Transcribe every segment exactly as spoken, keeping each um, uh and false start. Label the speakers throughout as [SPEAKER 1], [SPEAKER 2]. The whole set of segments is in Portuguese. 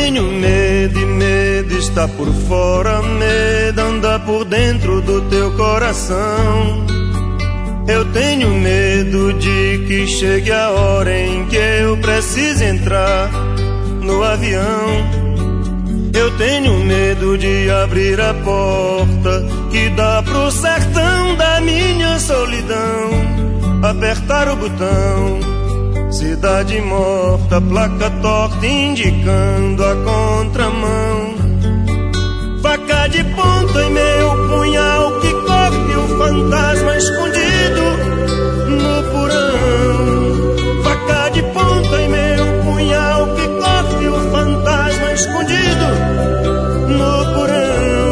[SPEAKER 1] tenho medo e medo está por fora, medo anda por dentro do teu coração. Eu tenho medo de que chegue a hora em que eu precise entrar no avião. Eu tenho medo de abrir a porta que dá pro sertão da minha solidão, apertar o botão, cidade morta, placa torta indicando a contramão. Faca de ponta em meu punhal que corte o fantasma escondido no porão. Faca de ponta em meu punhal que corte o fantasma escondido no porão.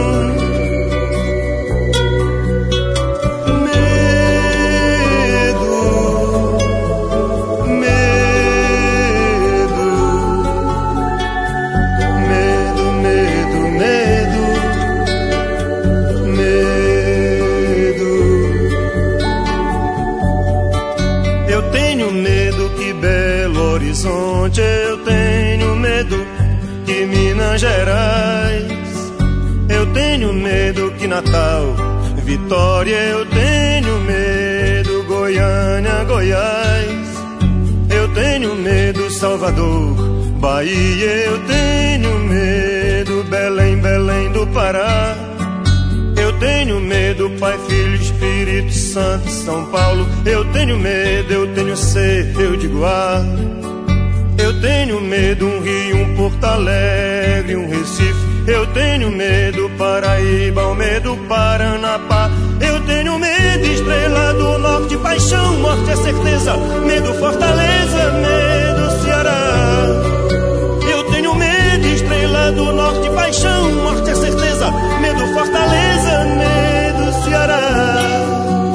[SPEAKER 1] Eu tenho medo que Minas Gerais, eu tenho medo que Natal, Vitória, eu tenho medo Goiânia, Goiás, eu tenho medo Salvador, Bahia, eu tenho medo Belém, Belém do Pará. Eu tenho medo, Pai, Filho, Espírito Santo, São Paulo. Eu tenho medo, eu tenho sede, eu digo ah. Eu tenho medo, um Rio, um Porto Alegre, um Recife. Eu tenho medo, Paraíba, o medo, Paranapá. Eu tenho medo, Estrela do Norte, paixão, morte é certeza. Medo, Fortaleza, medo, Ceará. Eu tenho medo, Estrela do Norte, paixão, morte é certeza. Medo, Fortaleza, medo, Ceará.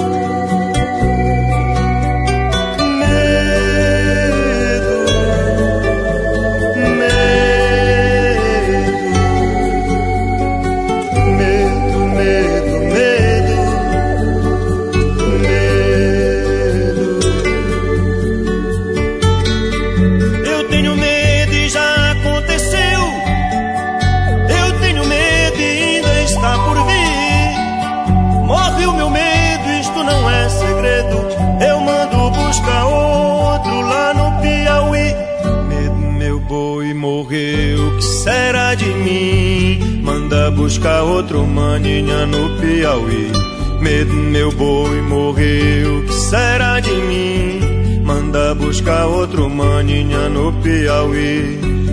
[SPEAKER 1] Eu mando buscar outro lá no Piauí. Medo, meu boi morreu, que será de mim? Manda buscar outro maninha no Piauí. Medo, meu boi morreu, que será de mim? Manda buscar outro maninha no Piauí.